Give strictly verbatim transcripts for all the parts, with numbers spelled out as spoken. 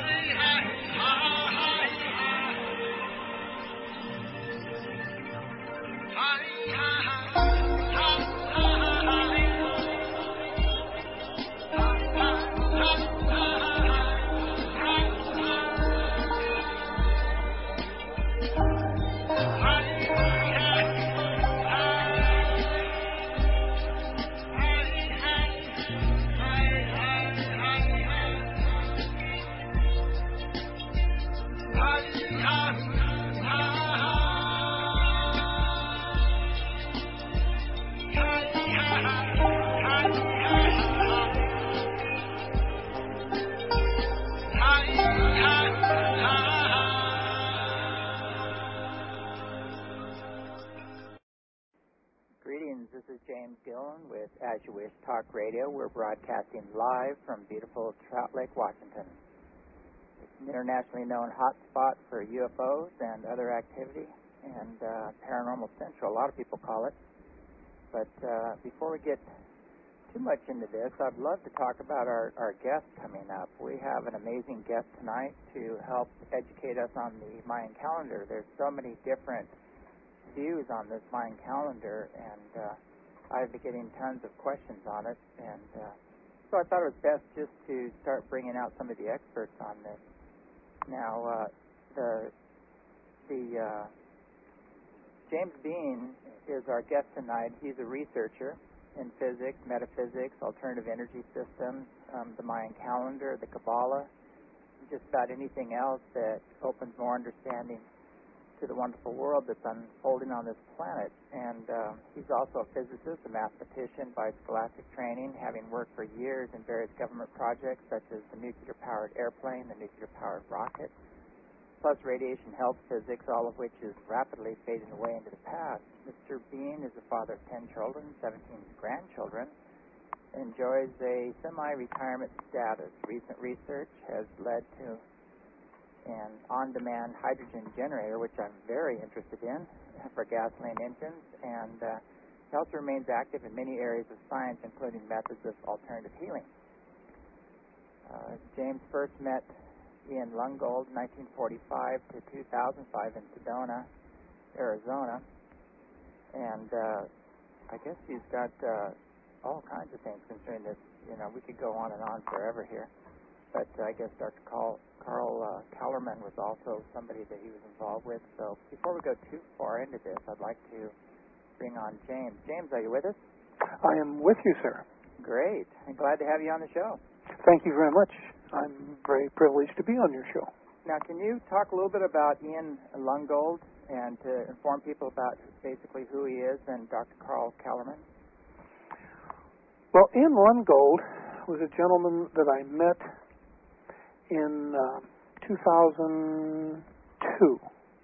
Greetings, this is James Gillen with As You Wish Talk Radio. We're broadcasting live from beautiful Trout Lake, Washington. It's an internationally known hotspot for U F Os and other activity, and uh, Paranormal Central, a lot of people call it. But uh, before we get too much into this, I'd love to talk about our, our guest coming up. We have an amazing guest tonight to help educate us on the Mayan calendar. There's so many different views on this Mayan calendar, and uh, I've been getting tons of questions on it, and uh, so I thought it was best just to start bringing out some of the experts on this. Now, uh, the the uh, James Bean is our guest tonight. He's a researcher in physics, metaphysics, alternative energy systems, um, the Mayan calendar, the Kabbalah, just about anything else that opens more understanding to the wonderful world that's unfolding on this planet. And uh, he's also a physicist, a mathematician by scholastic training, having worked for years in various government projects such as the nuclear-powered airplane, the nuclear-powered rocket, plus radiation health physics, all of which is rapidly fading away into the past. Mister Bean is the father of ten children, seventeen grandchildren, enjoys a semi-retirement status. Recent research has led to an on-demand hydrogen generator, which I'm very interested in, for gasoline engines, and uh, he also remains active in many areas of science, including methods of alternative healing. Uh, James first met Ian Lungold, nineteen forty-five to two thousand five in Sedona, Arizona, and uh, I guess he's got uh, all kinds of things concerning this. You know, we could go on and on forever here. But uh, I guess Doctor Carl, Carl uh, Kellerman was also somebody that he was involved with. So before we go too far into this, I'd like to bring on James. James, are you with us? I am with you, sir. Great. I'm glad to have you on the show. Thank you very much. I'm very privileged to be on your show. Now, can you talk a little bit about Ian Lungold and to inform people about basically who he is and Doctor Carl Kellerman? Well, Ian Lungold was a gentleman that I met in uh, two thousand two,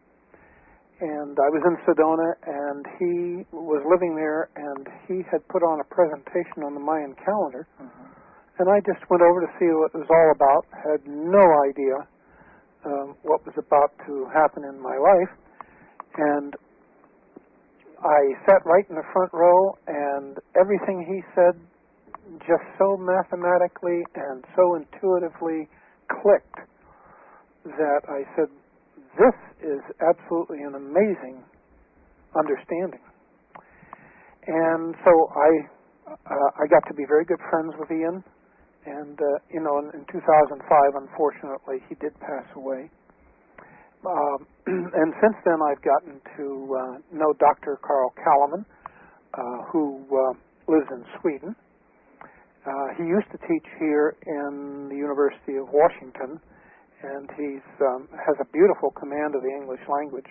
and I was in Sedona, and he was living there, and he had put on a presentation on the Mayan calendar, mm-hmm. and I just went over to see what it was all about. Had no idea um, what was about to happen in my life, and I sat right in the front row, and everything he said just so mathematically and so intuitively clicked that I said, this is absolutely an amazing understanding. And so I uh, I got to be very good friends with Ian, and uh, you know, in, in two thousand five, unfortunately, he did pass away. Um, and since then, I've gotten to uh, know Doctor Carl Kellerman, uh, who uh, lives in Sweden. Uh, he used to teach here in the University of Washington, and he um, has a beautiful command of the English language.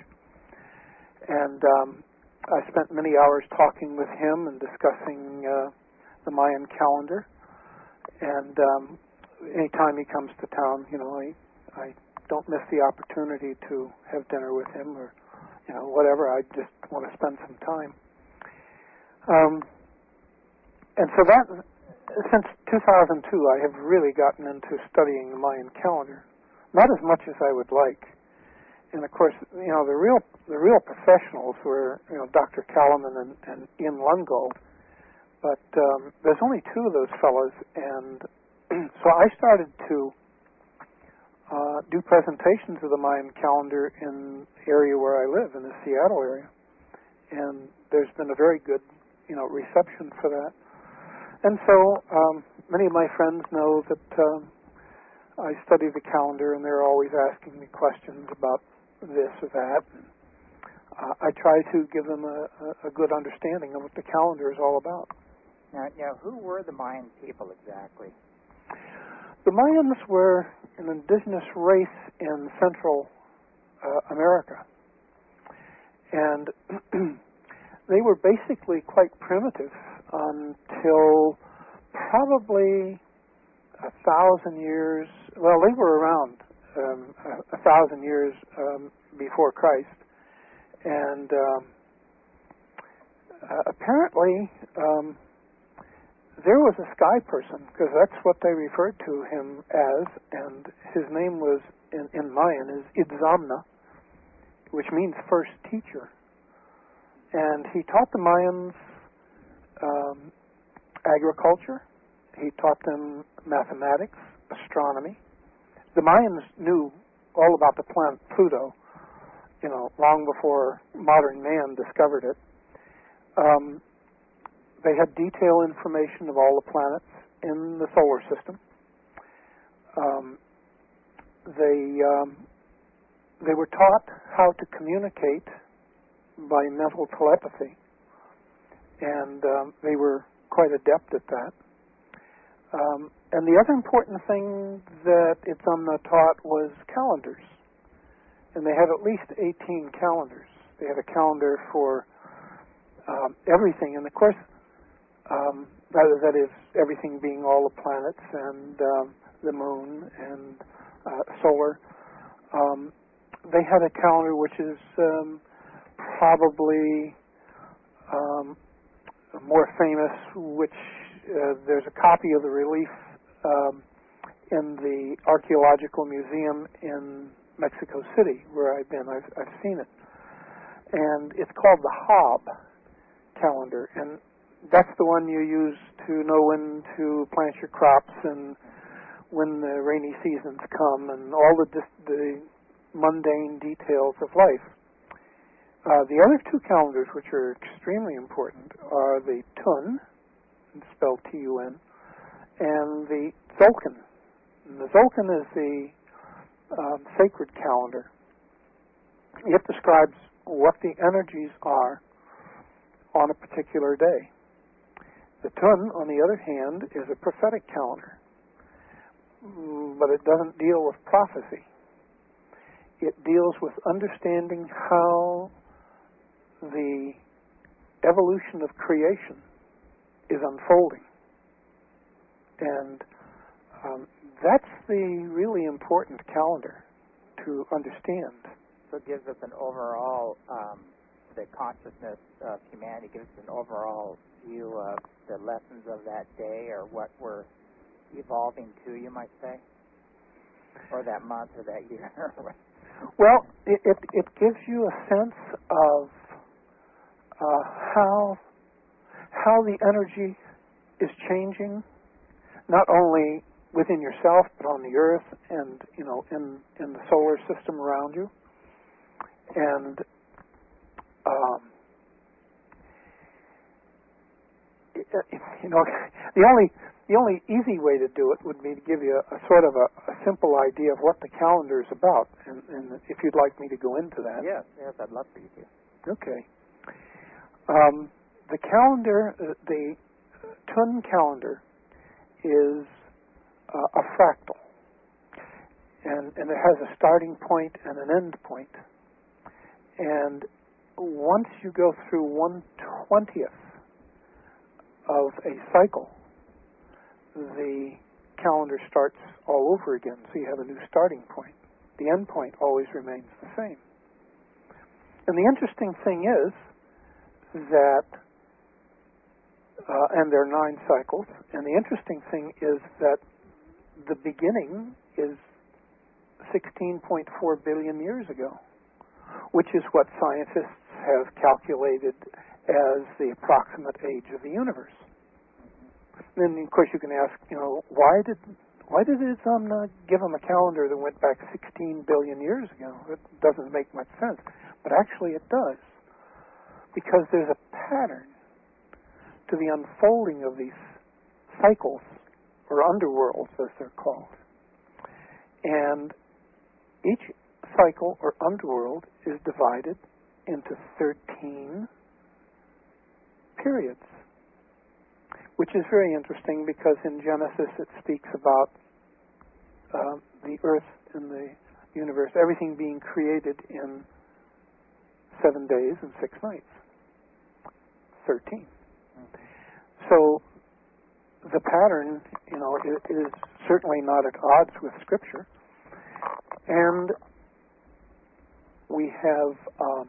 And um, I spent many hours talking with him and discussing uh, the Mayan calendar. And um, anytime he comes to town, you know, I, I don't miss the opportunity to have dinner with him or, you know, whatever. I just want to spend some time. Um, and so that... Since two thousand two, I have really gotten into studying the Mayan calendar, not as much as I would like. And of course, you know, the real the real professionals were, you know, Doctor Kellerman and, and Ian Lungold. But um, there's only two of those fellows, and so I started to uh, uh, do presentations of the Mayan calendar in the area where I live, in the Seattle area. And there's been a very good, you know, reception for that. And so um, many of my friends know that um, I study the calendar, and they're always asking me questions about this or that. And, uh, I try to give them a, a good understanding of what the calendar is all about. Now, now, who were the Mayan people exactly? The Mayans were an indigenous race in Central uh, America. And they were basically quite primitive until probably a thousand years, well, they were around um, a, a thousand years um, before Christ. And um, uh, apparently um, there was a sky person, because that's what they referred to him as, and his name was, in, in Mayan, is Itzamna, which means first teacher. And he taught the Mayans um, agriculture. He taught them mathematics, astronomy. The Mayans knew all about the planet Pluto, you know, long before modern man discovered it. Um, they had detailed information of all the planets in the solar system. Um, they um, they were taught how to communicate by mental telepathy, and um, they were quite adept at that. Um, and the other important thing that Itzamna taught was calendars. And they had at least eighteen calendars. They had a calendar for um, everything. And of course, um, that, that is everything being all the planets and um, the moon and uh, solar. Um, they had a calendar which is um, probably um, more famous, which uh, there's a copy of the relief um, in the Archaeological Museum in Mexico City, where I've been. I've, I've seen it. And it's called the Hob calendar. And that's the one you use to know when to plant your crops and when the rainy seasons come and all the, dis- the mundane details of life. Uh, the other two calendars, which are extremely important, are the Tun, spelled T U N, and the Tzolk'in. And the Tzolk'in is the um, sacred calendar. It describes what the energies are on a particular day. The Tun, on the other hand, is a prophetic calendar, but it doesn't deal with prophecy. It deals with understanding how the evolution of creation is unfolding. And um, that's the really important calendar to understand. So it gives us an overall, um, the consciousness of humanity gives us an overall view of the lessons of that day, or what we're evolving to, you might say, or that month or that year. Well, it, it, it gives you a sense of uh, how how the energy is changing, not only within yourself, but on the Earth and, you know, in, in the solar system around you. And um, it, it, you know, the only the only easy way to do it would be to give you a, a sort of a, a simple idea of what the calendar is about. And, and if you'd like me to go into that. Yes, yes, I'd love for you to. Okay. Um, the calendar, uh, the Tun calendar, is uh, a fractal, and, and it has a starting point and an end point. And once you go through one twentieth of a cycle, the calendar starts all over again. So you have a new starting point. The end point always remains the same. And the interesting thing is that, uh, and there are nine cycles, and the interesting thing is that the beginning is sixteen point four billion years ago, which is what scientists have calculated as the approximate age of the universe. And then, of course, you can ask, you know, why did Why did Islam not give them a calendar that went back sixteen billion years ago? It doesn't make much sense. But actually it does. Because there's a pattern to the unfolding of these cycles, or underworlds as they're called. And each cycle or underworld is divided into thirteen periods, which is very interesting because in Genesis it speaks about uh, the earth and the universe, everything being created in seven days and six nights. thirteen. So the pattern, you know, is, is certainly not at odds with Scripture. And we have, um,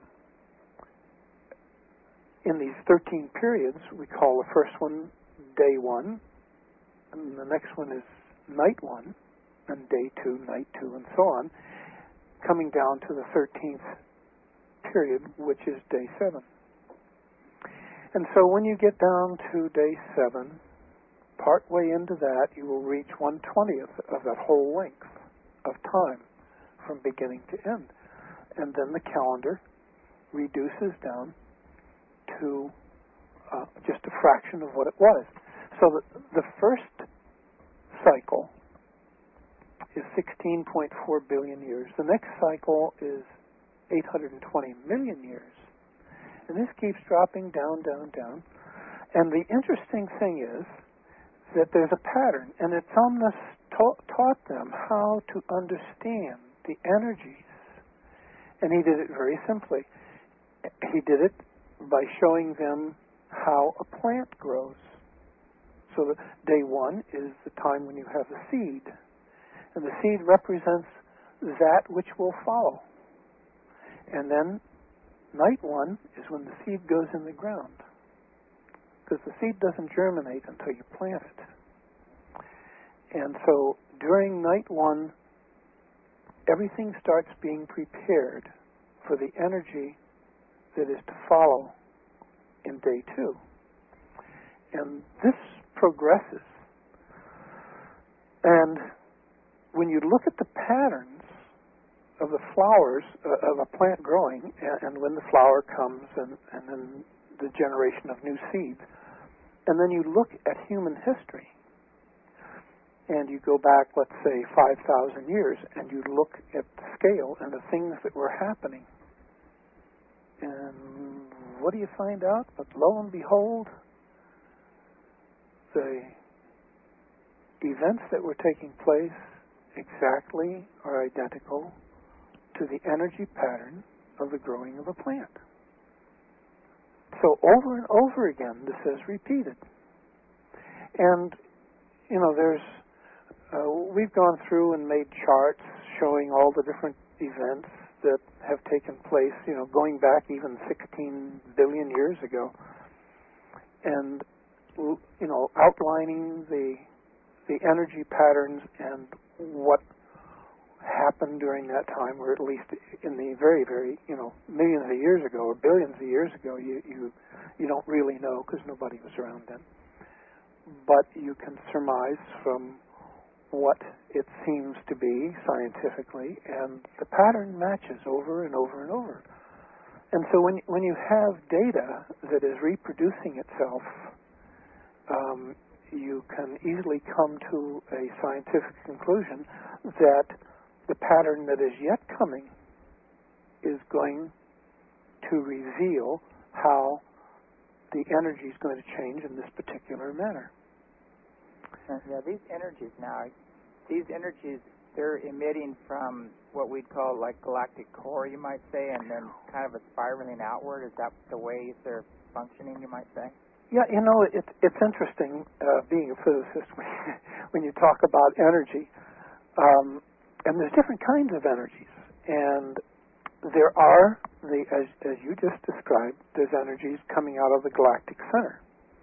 in these thirteen periods, we call the first one day one, and the next one is night one, and day two, night two, and so on, coming down to the thirteenth period, which is day seven. And so when you get down to day seven, partway into that, you will reach one twentieth of that whole length of time from beginning to end. And then the calendar reduces down to uh, just a fraction of what it was. So the, the first cycle is sixteen point four billion years. The next cycle is eight hundred twenty million years. And this keeps dropping down, down, down. And the interesting thing is that there's a pattern, and it's Omnis ta- taught them how to understand the energies. And he did it very simply. He did it by showing them how a plant grows. So that day one is the time when you have the seed. And the seed represents that which will follow. And then night one is when the seed goes in the ground. Because the seed doesn't germinate until you plant it. And so during night one, everything starts being prepared for the energy that is to follow in day two. And this progresses. And when you look at the patterns of the flowers uh, of a plant growing, and, and when the flower comes, and, and then the generation of new seeds, and then you look at human history, and you go back, let's say, five thousand years, and you look at the scale and the things that were happening, and what do you find out? But lo and behold, the events that were taking place exactly are identical to the energy pattern of the growing of a plant. So over and over again, this is repeated. And, you know, there's, uh, we've gone through and made charts showing all the different events that have taken place, you know, going back even sixteen billion years ago. And, you know, outlining the the energy patterns and what happened during that time, or at least in the very, very, you know, millions of years ago or billions of years ago, you you, you don't really know because nobody was around then. But you can surmise from what it seems to be scientifically, and the pattern matches over and over and over. And so when when you have data that is reproducing itself, um, you can easily come to a scientific conclusion that the pattern that is yet coming is going to reveal how the energy is going to change in this particular manner. Yeah, these energies now, these energies, they're emitting from what we'd call like galactic core, you might say, and then kind of a spiraling outward. Is that the way they're functioning, you might say? Yeah, you know, it, it's interesting uh, being a physicist when, when you talk about energy. Um, and there's different kinds of energies. And there are, the as, as you just described, there's energies coming out of the galactic center.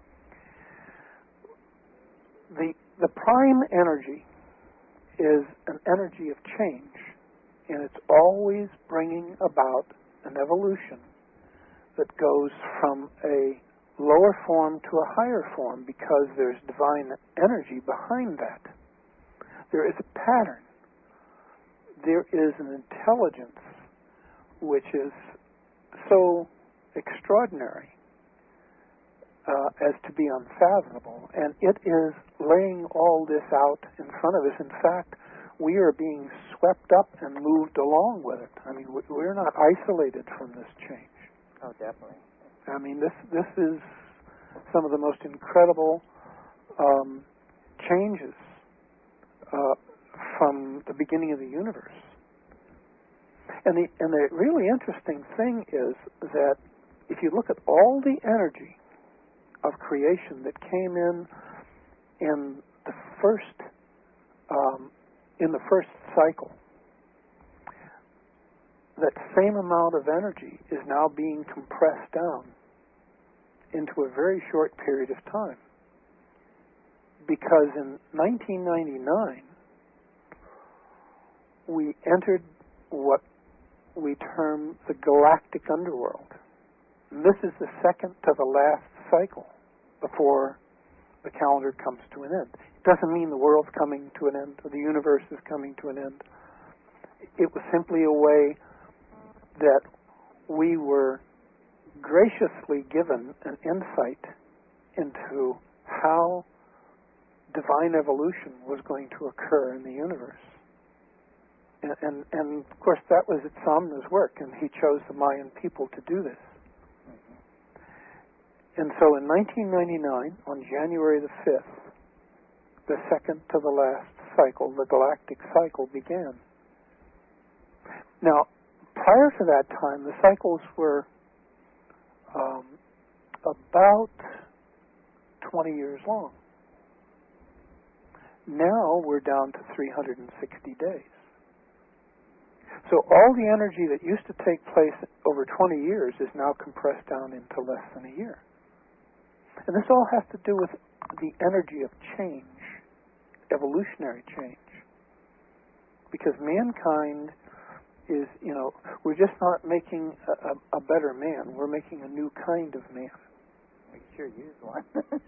The, the prime energy is an energy of change. And it's always bringing about an evolution that goes from a lower form to a higher form because there's divine energy behind that. There is a pattern. There is an intelligence which is so extraordinary uh, as to be unfathomable, and it is laying all this out in front of us. In fact, we are being swept up and moved along with it. I mean, we're not isolated from this change. Oh, definitely. I mean, this this is some of the most incredible um, changes uh, from the beginning of the universe. And the and the really interesting thing is that if you look at all the energy of creation that came in in the first um, in the first cycle, that same amount of energy is now being compressed down into a very short period of time. Because in nineteen ninety-nine, we entered what we term the galactic underworld. And this is the second to the last cycle before the calendar comes to an end. It doesn't mean the world's coming to an end or the universe is coming to an end. It was simply a way that we were graciously given an insight into how divine evolution was going to occur in the universe. And, and, and of course, that was Itzamna's work, and he chose the Mayan people to do this. Mm-hmm. And so in nineteen ninety-nine, on January the fifth, the second to the last cycle, the galactic cycle, began. Now, prior to that time, the cycles were um, about twenty years long. Now we're down to three hundred sixty days. So all the energy that used to take place over twenty years is now compressed down into less than a year. And this all has to do with the energy of change, evolutionary change. Because mankind is, you know, we're just not making a, a, a better man. We're making a new kind of man. We sure use one.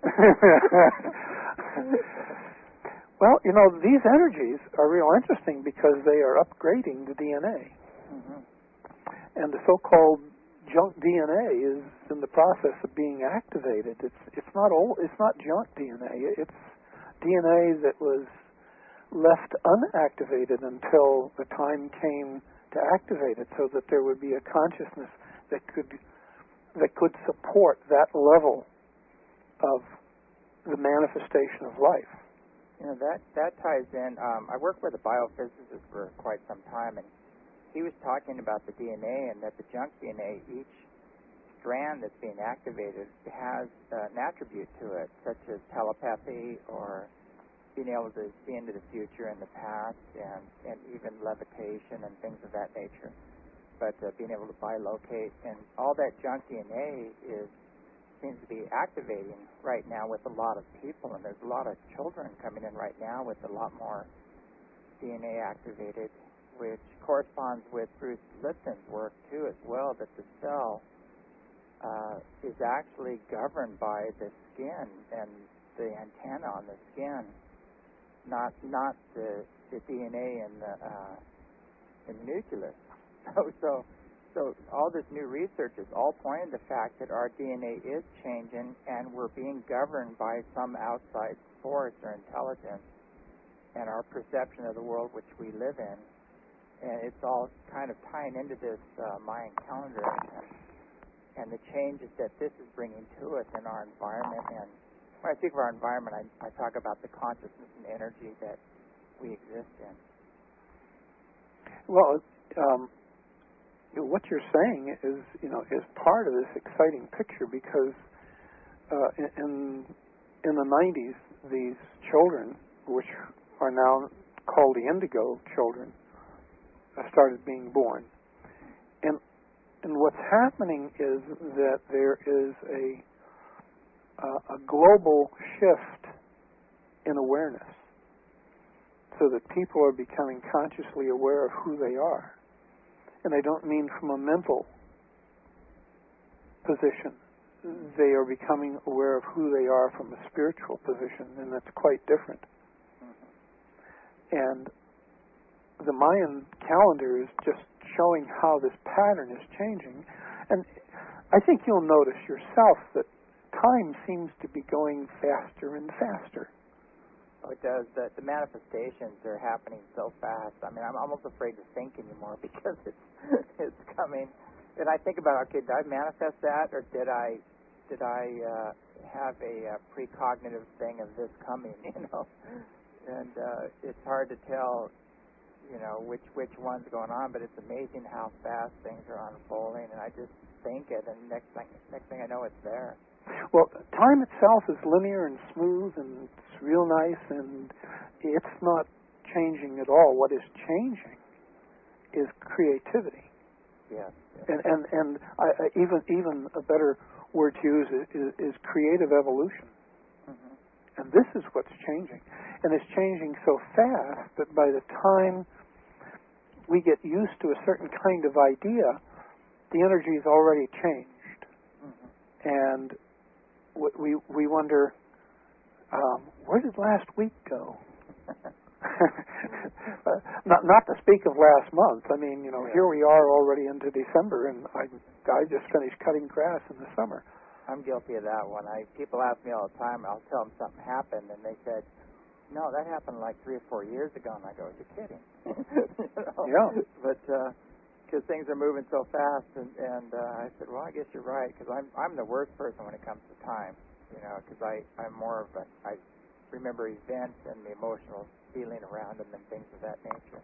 Well, you know, these energies are real interesting because they are upgrading the D N A. Mm-hmm. And the so-called junk D N A is in the process of being activated. It's it's not old, it's not junk D N A. It's D N A that was left unactivated until the time came to activate it, so that there would be a consciousness that could that could support that level of the manifestation of life. You know, that, that ties in. Um, I worked with a biophysicist for quite some time, and he was talking about the D N A and that the junk D N A, each strand that's being activated has uh, an attribute to it, such as telepathy or being able to see into the future and the past, and, and even levitation and things of that nature. But uh, being able to bilocate, and all that junk D N A is seems to be activating right now with a lot of people, and there's a lot of children coming in right now with a lot more D N A activated, which corresponds with Bruce Lipton's work too as well, that the cell uh, is actually governed by the skin and the antenna on the skin, not not the, the D N A in the uh, in the nucleus. So so So all this new research is all pointing to the fact that our D N A is changing and we're being governed by some outside force or intelligence and our perception of the world which we live in. And it's all kind of tying into this uh, Mayan calendar and, and the changes that this is bringing to us in our environment. And when I speak of our environment, I, I talk about the consciousness and energy that we exist in. Well, um, what you're saying is, you know, is part of this exciting picture because uh, in in the nineties, these children, which are now called the indigo children, started being born, and and what's happening is that there is a uh, a global shift in awareness, so that people are becoming consciously aware of who they are. And I don't mean from a mental position. They are becoming aware of who they are from a spiritual position, and that's quite different. And the Mayan calendar is just showing how this pattern is changing. And I think you'll notice yourself that time seems to be going faster and faster. Oh, it does. The, the manifestations are happening so fast. I mean, I'm almost afraid to think anymore because it's it's coming. And I think about, okay, did I manifest that, or did I did I uh, have a uh, precognitive thing of this coming? You know, and uh, it's hard to tell, you know, which which one's going on. But it's amazing how fast things are unfolding. And I just think it, and next thing next thing I know, it's there. Well, time itself is linear and smooth, and it's real nice, and it's not changing at all. What is changing is creativity. Yes. yes. And and and I, I, even even a better word to use is, is creative evolution. Mm-hmm. And this is what's changing, and it's changing so fast that by the time we get used to a certain kind of idea, the energy's already changed. Mm-hmm. And we we wonder, um, where did last week go? not not to speak of last month. I mean, you know, yeah. here we are already into December, and I I just finished cutting grass in the summer. I'm guilty of that one. I people ask me all the time. I'll tell them something happened, and they said, "No, that happened like three or four years ago." And I go, "You're kidding." you know? Yeah. But because uh, things are moving so fast, and, and uh, I said, "Well, I guess you're right." Because I'm I'm the worst person when it comes to time. You know, because I I'm more of a I remember events and the emotional feeling around them and things of that nature.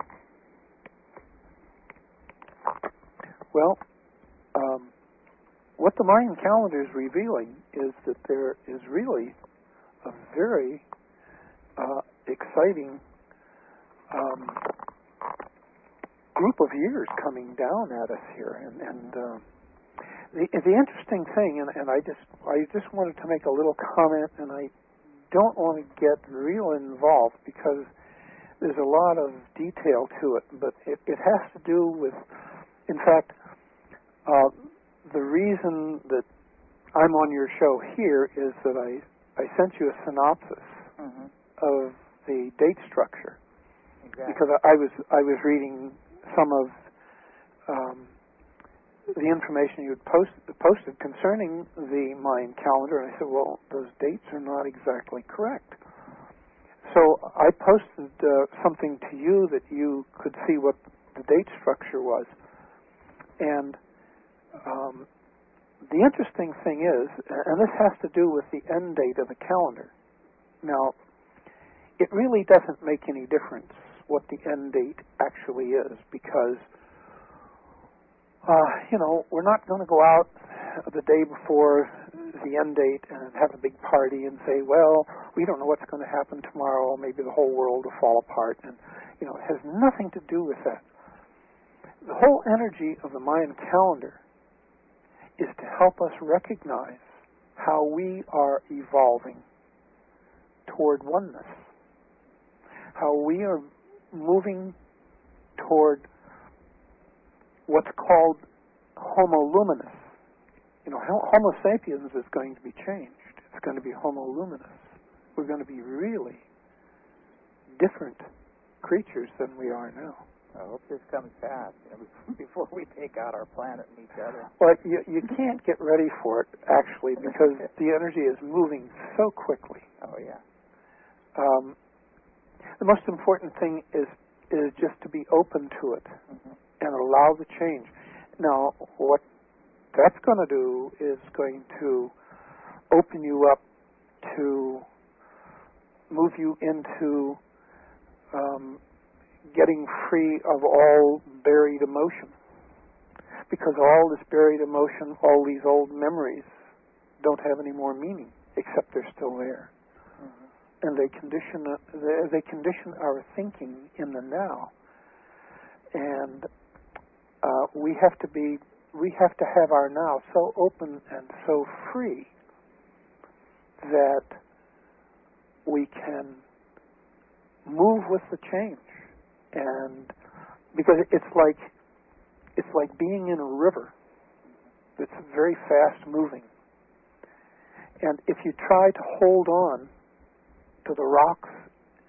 Well, um, what the Mayan calendar is revealing is that there is really a very uh, exciting um, group of years coming down at us here, and, and uh, the the interesting thing, and, and I just I just wanted to make a little comment, and I don't want to get real involved because there's a lot of detail to it, but it, it has to do with, in fact, uh, the reason that I'm on your show here is that I, I sent you a synopsis mm-hmm. of the date structure. Exactly. Because I, I was I was reading some of um, the information you had post, posted concerning the Mayan calendar, and I said, well, those dates are not exactly correct. So I posted uh, something to you that you could see what the date structure was. And um, the interesting thing is, and this has to do with the end date of the calendar. Now, it really doesn't make any difference what the end date actually is, because Uh, you know, we're not going to go out the day before the end date and have a big party and say, well, we don't know what's going to happen tomorrow. Maybe the whole world will fall apart. And, you know, it has nothing to do with that. The whole energy of the Mayan calendar is to help us recognize how we are evolving toward oneness, how we are moving toward what's called Homo luminous. You know, Homo sapiens is going to be changed. It's going to be Homo luminous. We're going to be really different creatures than we are now. I hope this comes fast, you know, before we take out our planet and each other. But you, you can't get ready for it, actually, because the energy is moving so quickly. Oh, yeah. Um, the most important thing is is just to be open to it. Mm-hmm. And allow the change. Now, what that's going to do is going to open you up to move you into um, getting free of all buried emotion. Because all this buried emotion, all these old memories, don't have any more meaning, except they're still there. Mm-hmm. And they condition they condition our thinking in the now. And Uh, we have to be, we have to have our now so open and so free that we can move with the change. And because it's like, it's like being in a river that's very fast moving. And if you try to hold on to the rocks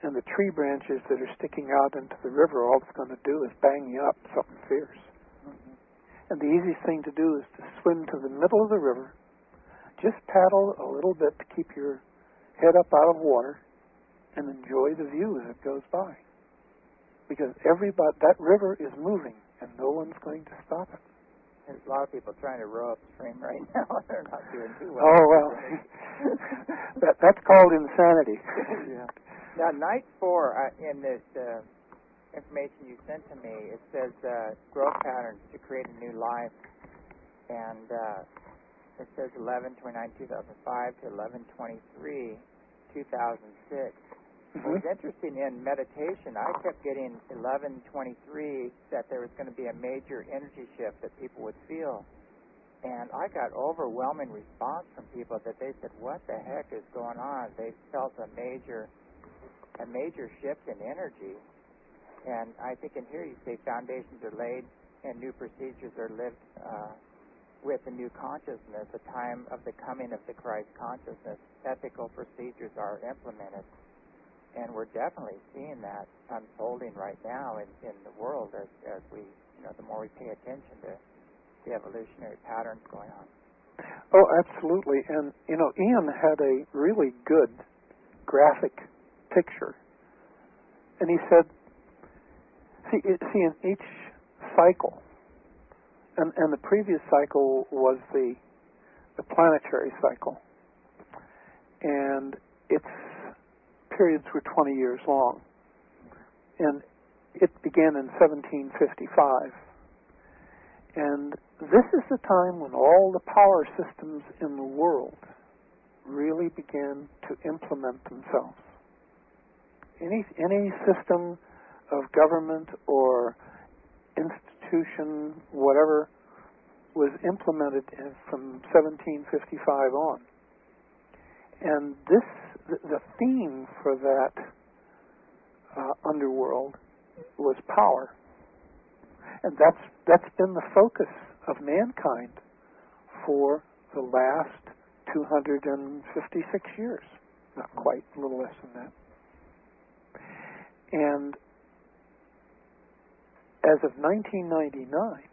and the tree branches that are sticking out into the river, all it's going to do is bang you up something fierce. Mm-hmm. And the easiest thing to do is to swim to the middle of the river, just paddle a little bit to keep your head up out of water, and enjoy the view as it goes by. Because everybody, that river is moving, and no one's going to stop it. There's a lot of people trying to row upstream right now. They're not doing too well. Oh, well, that, that's called insanity. Yeah. Now, night four, uh, in this uh, information you sent to me, it says uh, growth patterns to create a new life. And uh, it says eleven twenty-nine two thousand five to eleven twenty-three two thousand six. Mm-hmm. What was interesting in meditation, I kept getting eleven twenty-three that there was going to be a major energy shift that people would feel. And I got overwhelming response from people that they said, what the heck is going on? They felt a major a major shift in energy. And I think in here you say foundations are laid and new procedures are lived uh, with a new consciousness, a time of the coming of the Christ consciousness. Ethical procedures are implemented. And we're definitely seeing that unfolding right now in, in the world as, as we, you know, the more we pay attention to the evolutionary patterns going on. Oh, absolutely. And, you know, Ian had a really good graphic picture. And he said, see, it, see in each cycle, and, and the previous cycle was the, the planetary cycle, and its periods were twenty years long. And it began in seventeen fifty-five. And this is the time when all the power systems in the world really began to implement themselves. Any, any system of government or institution, whatever, was implemented in, from seventeen fifty-five on. And this, the, the theme for that uh, underworld was power. And that's that's been the focus of mankind for the last two hundred fifty-six years. Not quite, a little less than that. And as of nineteen ninety-nine,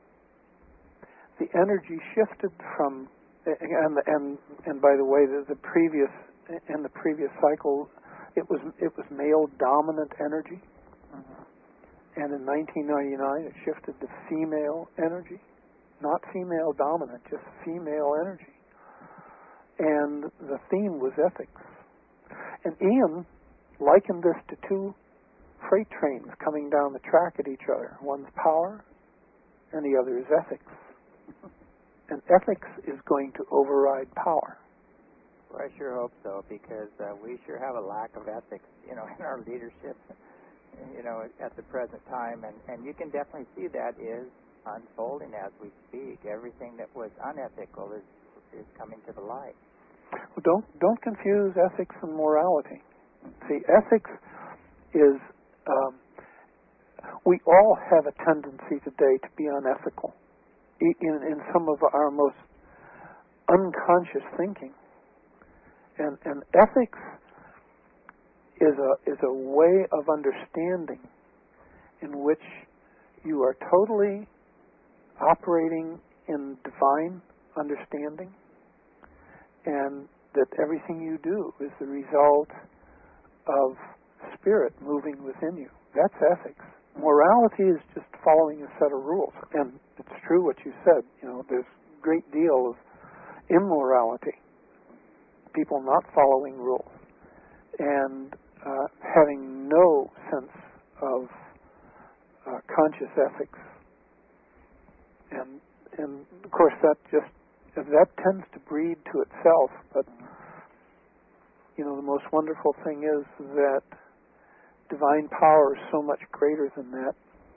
the energy shifted from, and and and by the way, the, the previous in the previous cycle, it was it was male dominant energy. Mm-hmm. And in nineteen ninety-nine, it shifted to female energy. Not female dominant, just female energy. And the theme was ethics. And Ian likened this to two freight trains coming down the track at each other. One's power, and the other is ethics. And ethics is going to override power. Well, I sure hope so, because uh, we sure have a lack of ethics, you know, in our leadership, you know, at the present time, and, and you can definitely see that is unfolding as we speak. Everything that was unethical is is coming to the light. Well, don't don't confuse ethics and morality. See, ethics is um, we all have a tendency today to be unethical in in some of our most unconscious thinking, and and ethics is a is a way of understanding in which you are totally operating in divine understanding, and that everything you do is the result of spirit moving within you. That's ethics. Morality is just following a set of rules, and it's true what you said. You know, there's a great deal of immorality, people not following rules, and uh, having no sense of uh, conscious ethics. And and of course that just that tends to breed to itself. But you know, the most wonderful thing is that divine power is so much greater than that,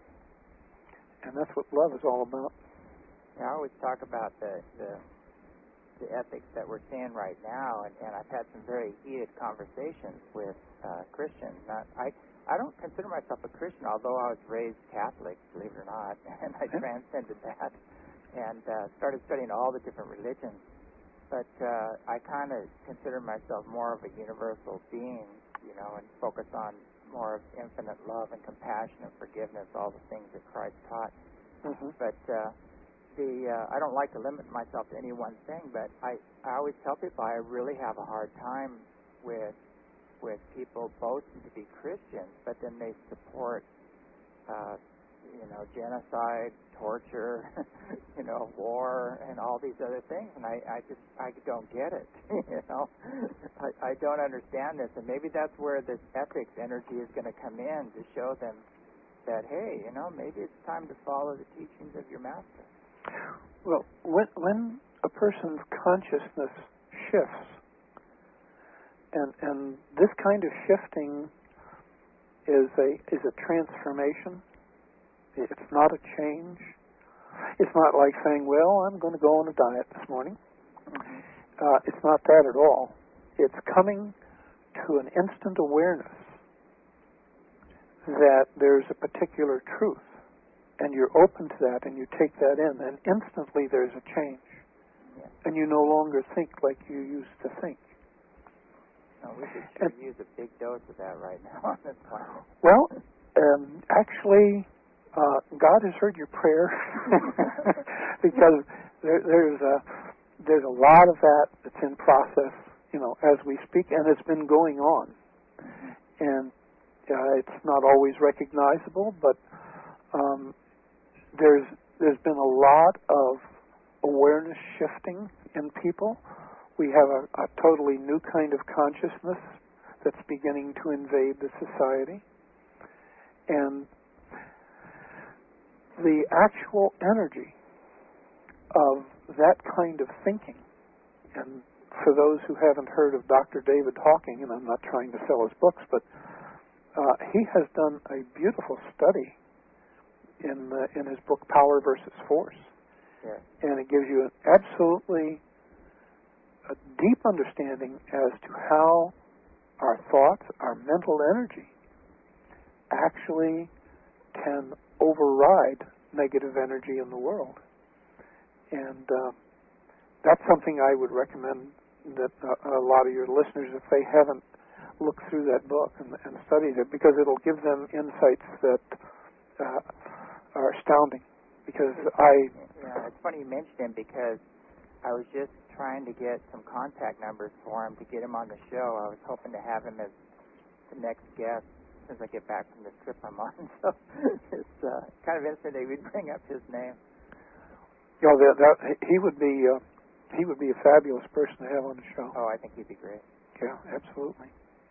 and that's what love is all about. Yeah, I always talk about the the, the ethics that we're seeing right now, and, and I've had some very heated conversations with uh, Christians. Not, I I don't consider myself a Christian, although I was raised Catholic, believe it or not, and I Okay. transcended that and uh, started studying all the different religions. But uh, I kind of consider myself more of a universal being you know, and focus on more of infinite love and compassion and forgiveness, all the things that Christ taught. Mm-hmm. But uh, the uh, I don't like to limit myself to any one thing, but I, I always tell people I really have a hard time with with people boasting to be Christians, but then they support, uh, you know, genocide, torture, you know, war, and all these other things, and I, I just I don't get it. you know, I, I don't understand this, and maybe that's where this ethics energy is going to come in to show them that, hey, you know, maybe it's time to follow the teachings of your master. Well, when when a person's consciousness shifts, and and this kind of shifting is a is a transformation. It's not a change. It's not like saying, well, I'm going to go on a diet this morning. Mm-hmm. Uh, it's not that at all. It's coming to an instant awareness that there's a particular truth, and you're open to that, and you take that in, and instantly there's a change. Yeah. And you no longer think like you used to think. No, we could sure and, use a big dose of that right now on this planet. Well, um, actually, uh, God has heard your prayer because there, there's a there's a lot of that that's in process, you know, as we speak, and it's been going on, and uh, it's not always recognizable, but um, there's there's been a lot of awareness shifting in people. We have a, a totally new kind of consciousness that's beginning to invade the society. And the actual energy of that kind of thinking, and for those who haven't heard of Doctor David Hawking, and I'm not trying to sell his books, but uh, he has done a beautiful study in the, in his book Power versus Force. Yeah. And it gives you an absolutely a deep understanding as to how our thoughts, our mental energy, actually can override negative energy in the world. And uh, that's something I would recommend that uh, a lot of your listeners, if they haven't looked through that book and, and studied it, because it'll give them insights that uh, are astounding. Because I... Yeah, it's funny you mentioned him, because I was just trying to get some contact numbers for him to get him on the show. I was hoping to have him as the next guest as I get back from this trip I'm on. So it's uh, kind of interesting that we'd bring up his name. You know, that, that, he would be uh, he would be a fabulous person to have on the show. Oh, I think he'd be great. Yeah, absolutely.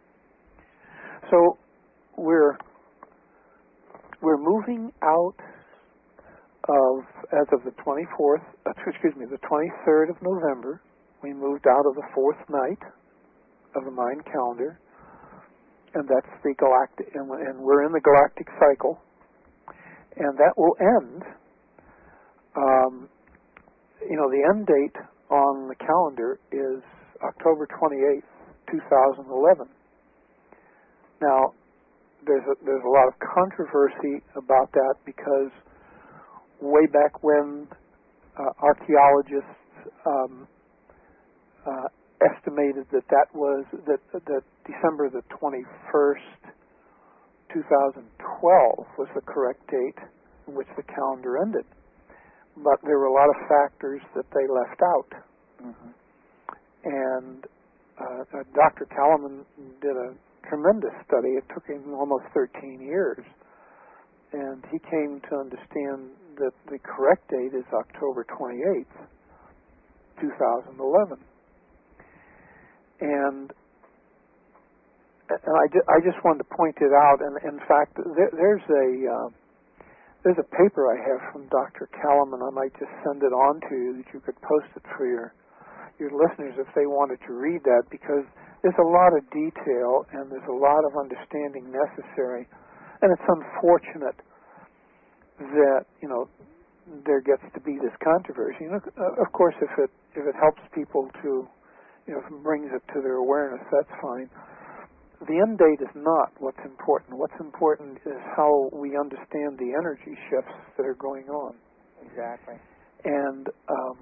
So we're we're moving out of, as of the twenty-fourth, uh, excuse me, the twenty-third of November, we moved out of the fourth night of the Mayan calendar, and that's the galactic, and, and we're in the galactic cycle, and that will end. Um, you know, the end date on the calendar is October twenty-eighth, two thousand eleven. Now, there's a, there's a lot of controversy about that, because way back when uh, archaeologists um, uh, estimated that that was that that December the twenty-first, two thousand twelve was the correct date in which the calendar ended, but there were a lot of factors that they left out. Mm-hmm. And uh, uh, Doctor Kalaman did a tremendous study. It took him almost thirteen years, and he came to understand that the correct date is October twenty-eighth, two thousand eleven. And, and I, ju- I just wanted to point it out. And in fact, there, there's a uh, there's a paper I have from Doctor Kalaman. I might just send it on to you, that you could post it for your your listeners if they wanted to read that, because there's a lot of detail and there's a lot of understanding necessary. And it's unfortunate that, you know, there gets to be this controversy. You know, of course, if it if it helps people to, you know, if it brings it to their awareness, that's fine. The end date is not what's important. What's important is how we understand the energy shifts that are going on. Exactly. And um,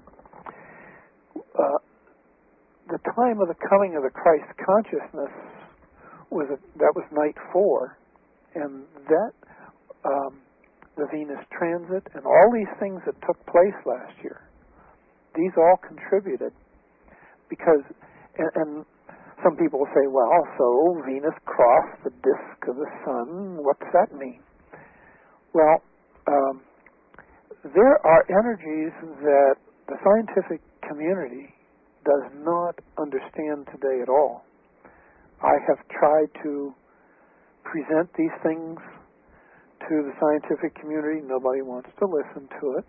uh, the time of the coming of the Christ consciousness was a, that was night four, and that um, the Venus transit and all these things that took place last year, these all contributed because, and, and some people will say, well, so Venus crossed the disk of the sun. What's that mean? Well, um, there are energies that the scientific community does not understand today at all. I have tried to present these things to the scientific community. Nobody wants to listen to it.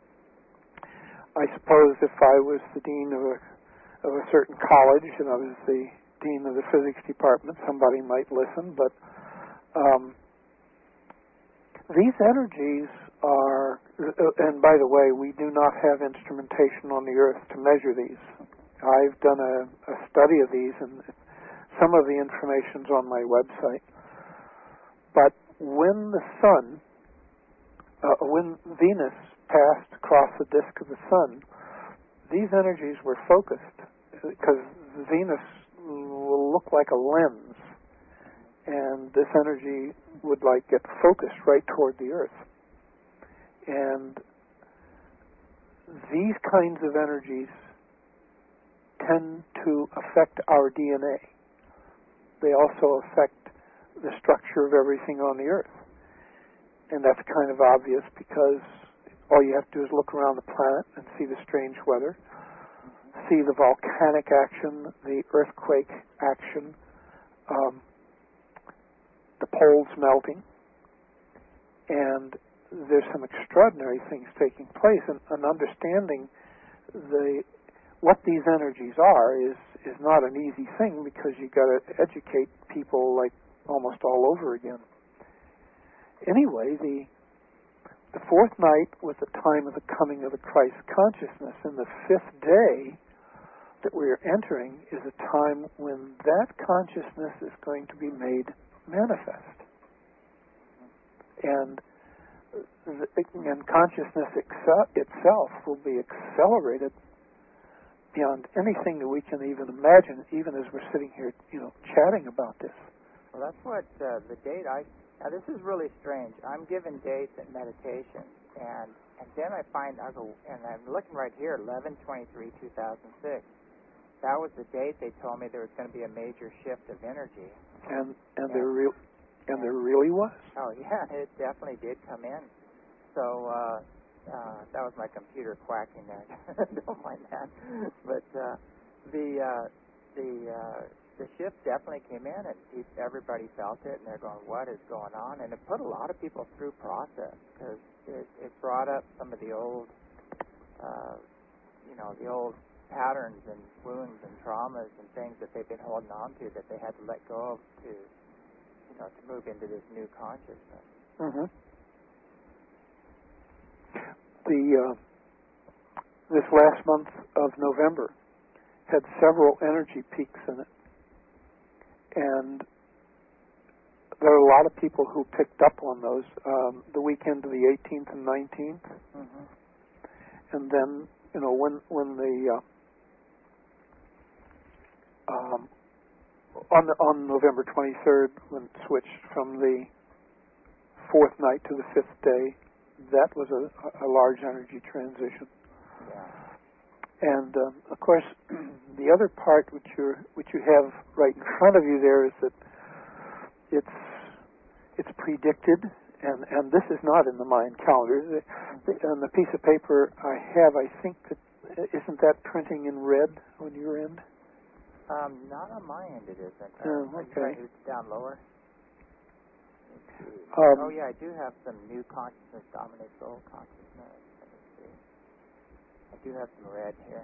I suppose if I was the dean of a of a certain college and I was the dean of the physics department, somebody might listen, but um, these energies are, and by the way, we do not have instrumentation on the Earth to measure these. I've done a, a study of these, and some of the information's on my website. But when the sun, uh, when Venus passed across the disk of the sun, these energies were focused, because Venus will look like a lens, and this energy would like get focused right toward the Earth. And these kinds of energies tend to affect our D N A. They also affect the structure of everything on the Earth. And that's kind of obvious because all you have to do is look around the planet and see the strange weather, see the volcanic action, the earthquake action, um, the poles melting, and there's some extraordinary things taking place. And, and understanding the what these energies are is is not an easy thing, because you've got to educate people like almost all over again. Anyway, the the fourth night was the time of the coming of the Christ consciousness, and the fifth day that we are entering is a time when that consciousness is going to be made manifest. And the, and consciousness excel, itself will be accelerated beyond anything that we can even imagine, even as we're sitting here, you know, chatting about this. Well, that's what uh, the date I... Now, this is really strange. I'm given dates at meditation, and and then I find, I go, and I'm looking right here, eleven twenty-three two thousand six. That was the date they told me there was going to be a major shift of energy. And and there real and there really was. Oh yeah, it definitely did come in. So uh, uh, that was my computer quacking there. Don't mind that. But uh, the uh, the uh, the shift definitely came in, and everybody felt it, and they're going, "What is going on?" And it put a lot of people through process, because it, it brought up some of the old, uh, you know, the old patterns and wounds and traumas and things that they've been holding on to, that they had to let go of to, you know, to move into this new consciousness. Mm-hmm. The uh, this last month of November had several energy peaks in it, and there are a lot of people who picked up on those. Um, the weekend of the eighteenth and nineteenth, mm-hmm. and then, you know, when when the uh, Um, on the, on November twenty-third, when it switched from the fourth night to the fifth day, that was a, a large energy transition. Yeah. And um, of course, the other part which you which you have right in front of you there is that it's it's predicted, and, and this is not in the Mayan calendar. The, the, on the piece of paper I have, I think that isn't that printing in red on your end? Um, not on my end, it isn't. Oh, Uh, okay. It's down lower. Um, oh, yeah, I do have some new consciousness dominates old consciousness. Let me see. I do have some red here.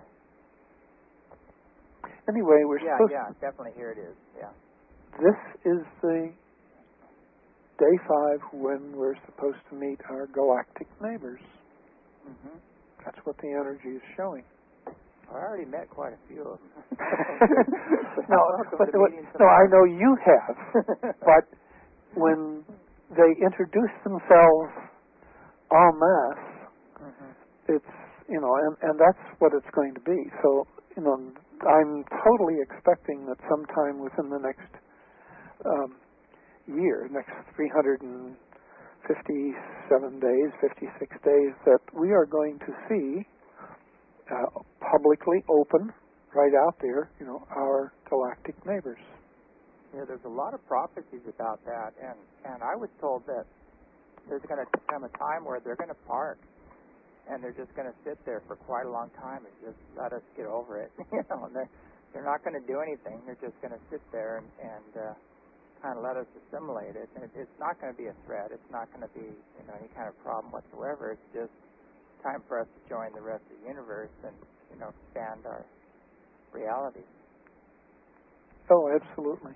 Anyway, we're yeah, supposed Yeah, yeah, definitely here it is, yeah. This is the day five when we're supposed to meet our galactic neighbors. Mm-hmm. That's what the energy is showing. I already met quite a few of them. no, but, but, no, I know you have. But when they introduce themselves en masse, mm-hmm. it's, you know, and, and that's what it's going to be. So, you know, I'm totally expecting that sometime within the next um, year, next three hundred fifty-seven days, fifty-six days, that we are going to see uh, publicly open, right out there, you know, our galactic neighbors. Yeah, there's a lot of prophecies about that, and, and I was told that there's going to come a time where they're going to park, and they're just going to sit there for quite a long time and just let us get over it. You know, and they're, they're not going to do anything. They're just going to sit there and, and uh, kind of let us assimilate it. And it, it's not going to be a threat. It's not going to be, you know, any kind of problem whatsoever. It's just time for us to join the rest of the universe and, you know, expand our reality. Oh, absolutely.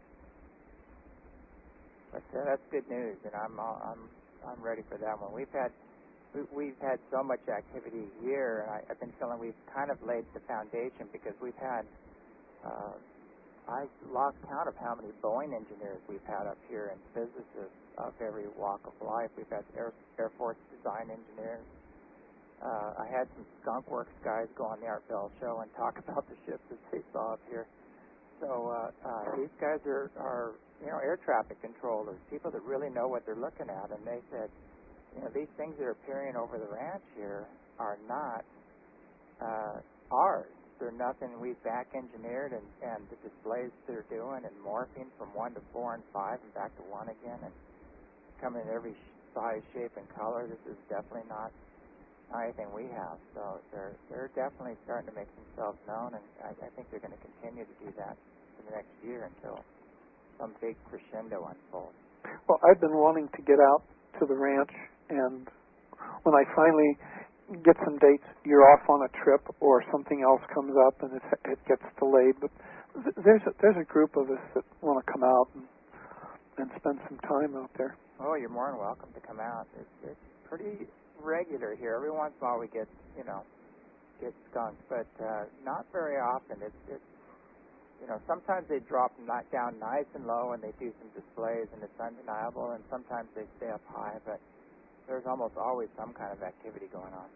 But uh, that's good news, and I'm I'm I'm ready for that one. We've had we, we've had so much activity here, and I, I've been feeling we've kind of laid the foundation because we've had uh, I lost count of how many Boeing engineers we've had up here and physicists of every walk of life. We've had Air, Air Force design engineers. Uh, I had some Skunk Works guys go on the Art Bell show and talk about the ships that they saw up here. So uh, uh, these guys are, are, you know, air traffic controllers, people that really know what they're looking at. And they said, you know, these things that are appearing over the ranch here are not uh, ours. They're nothing we've back engineered, and, and the displays they're doing and morphing from one to four and five and back to one again and coming in every size, shape, and color. This is definitely not anything we have. So they're they're definitely starting to make themselves known, and I, I think they're going to continue to do that for the next year until some big crescendo unfolds. Well, I've been wanting to get out to the ranch, and when I finally get some dates, you're off on a trip or something else comes up and it, it gets delayed. But there's a, there's a group of us that want to come out and, and spend some time out there. Oh, you're more than welcome to come out. It's, it's pretty regular here. Every once in a while we get, you know, get skunked, but uh, not very often. It's, it's, you know, sometimes they drop not down nice and low and they do some displays and it's undeniable, and sometimes they stay up high, but there's almost always some kind of activity going on.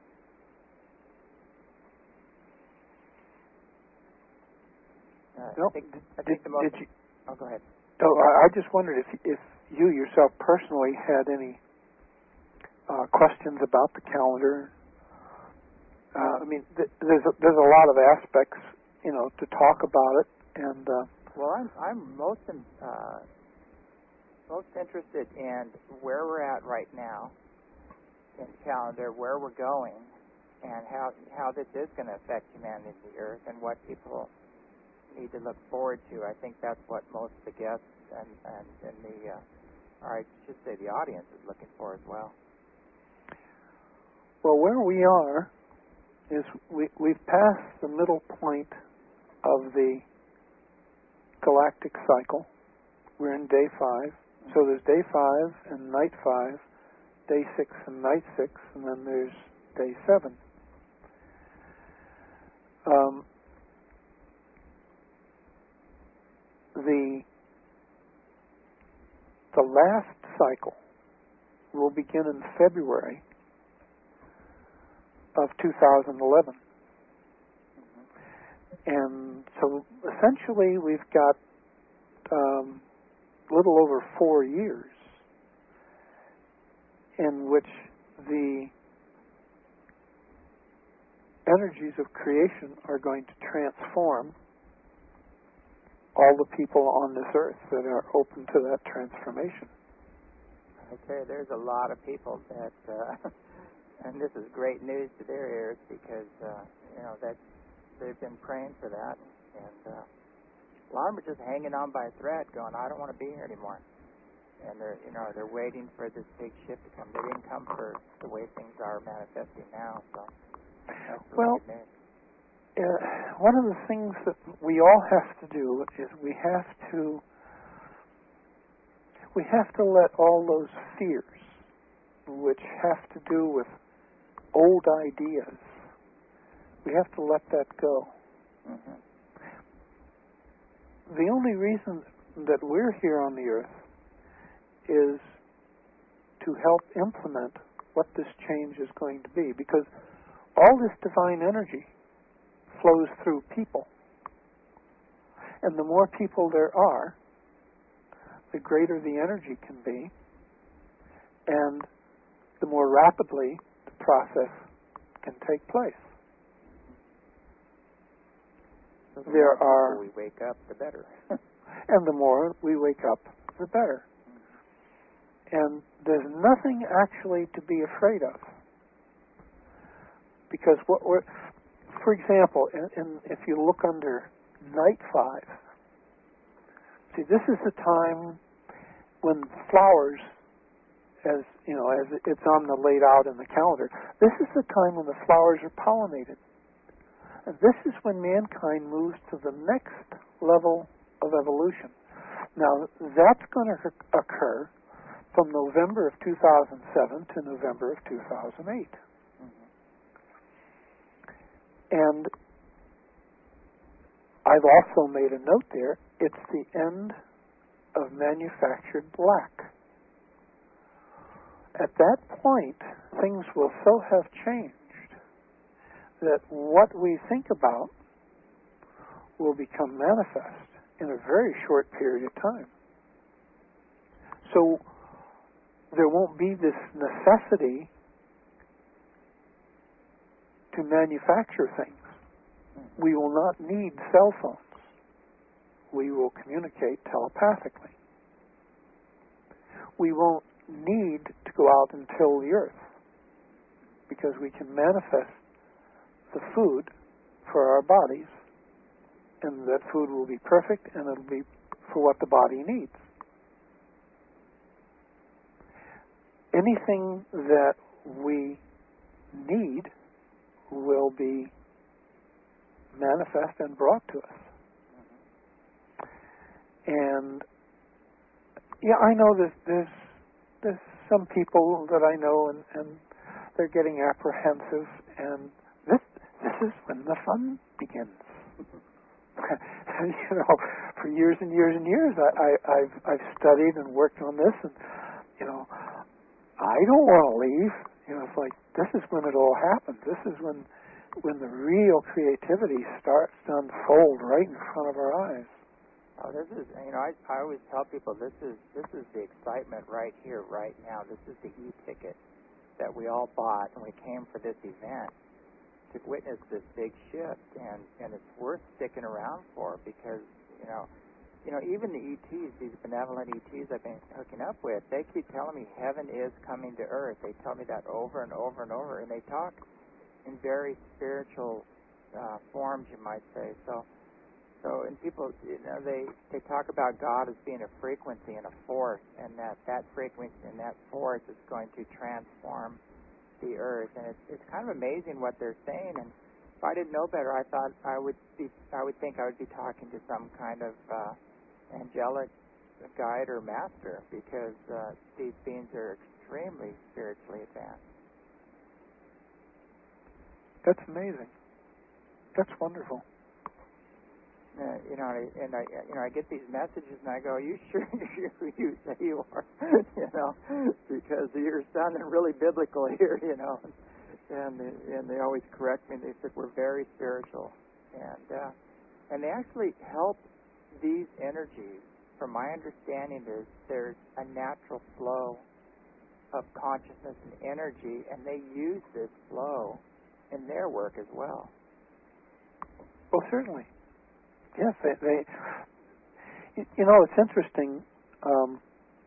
Uh, nope. I think, I think did, the most... did you, oh, go ahead. Oh, I, I just wondered if if you yourself personally had any uh, questions about the calendar. Uh, I mean, th- there's a, there's a lot of aspects, you know, to talk about it, and uh, well, I'm I'm most in, uh, most interested in where we're at right now in the calendar, where we're going, and how how this is going to affect humanity and the Earth, and what people need to look forward to. I think that's what most of the guests and and, and the uh, or I should say the audience is looking for as well. Well, where we are is we, we've passed the middle point of the galactic cycle. We're in day five. So there's day five and night five, day six and night six, and then there's day seven. Um, the the last cycle will begin in February of two thousand eleven. Mm-hmm. And so essentially we've got um, a little over four years in which the energies of creation are going to transform all the people on this earth that are open to that transformation. Okay, there's a lot of people that, uh, and this is great news to their ears because, uh, you know, that they've been praying for that, and uh, a lot of them are just hanging on by a thread, going, I don't want to be here anymore. And they're, you know, they're waiting for this big shift to come. They didn't come for the way things are manifesting now, so that's really well, good news. Uh, one of the things that we all have to do is we have to we have to let all those fears, which have to do with old ideas, we have to let that go. Mm-hmm. The only reason that we're here on the earth is to help implement what this change is going to be, because all this divine energy flows through people. And the more people there are, the greater the energy can be, and the more rapidly the process can take place. So the there more are we wake up, the better. And the more we wake up, the better. And there's nothing actually to be afraid of. Because what we're, for example, in, in, if you look under night five, see, this is the time when flowers, as you know, as it's on the laid out in the calendar, this is the time when the flowers are pollinated. And this is when mankind moves to the next level of evolution. Now, that's going to occur from November of two thousand seven to November of two thousand eight. Mm-hmm. And I've also made a note there, it's the end of manufactured black. At that point, things will so have changed that what we think about will become manifest in a very short period of time. So there won't be this necessity to manufacture things. We will not need cell phones. We will communicate telepathically. We won't need to go out and till the earth because we can manifest the food for our bodies, and that food will be perfect and it'll be for what the body needs. Anything that we need will be manifest and brought to us. And yeah, I know that there's there's some people that I know and, and they're getting apprehensive, and this this is when the fun begins. You know, for years and years and years, I, I, I've I've studied and worked on this, and you know, I don't want to leave. You know, it's like this is when it all happens. This is when when the real creativity starts to unfold right in front of our eyes. Oh, this is, you know, I, I always tell people this is this is the excitement right here, right now. This is the e-ticket that we all bought, and we came for this event to witness this big shift, and, and it's worth sticking around for because, you know, you know, even the E Ts, these benevolent E Ts I've been hooking up with, they keep telling me heaven is coming to earth. They tell me that over and over and over, and they talk in very spiritual uh, forms, you might say. So. So, and people, you know, they, they talk about God as being a frequency and a force, and that that frequency and that force is going to transform the earth. And it's it's kind of amazing what they're saying. And if I didn't know better, I thought I would be, I would think I would be talking to some kind of uh, angelic guide or master, because uh, these beings are extremely spiritually advanced. That's amazing. That's wonderful. Uh, you know, and I, and I, you know, I get these messages, and I go, "Are you sure you're who you say you are?" You know, because you're sounding really biblical here, you know. And and they always correct me. They said we're very spiritual, and uh, and they actually help these energies. From my understanding, is there's a natural flow of consciousness and energy, and they use this flow in their work as well. Oh, certainly. Yes, they, they. You know, it's interesting. Um,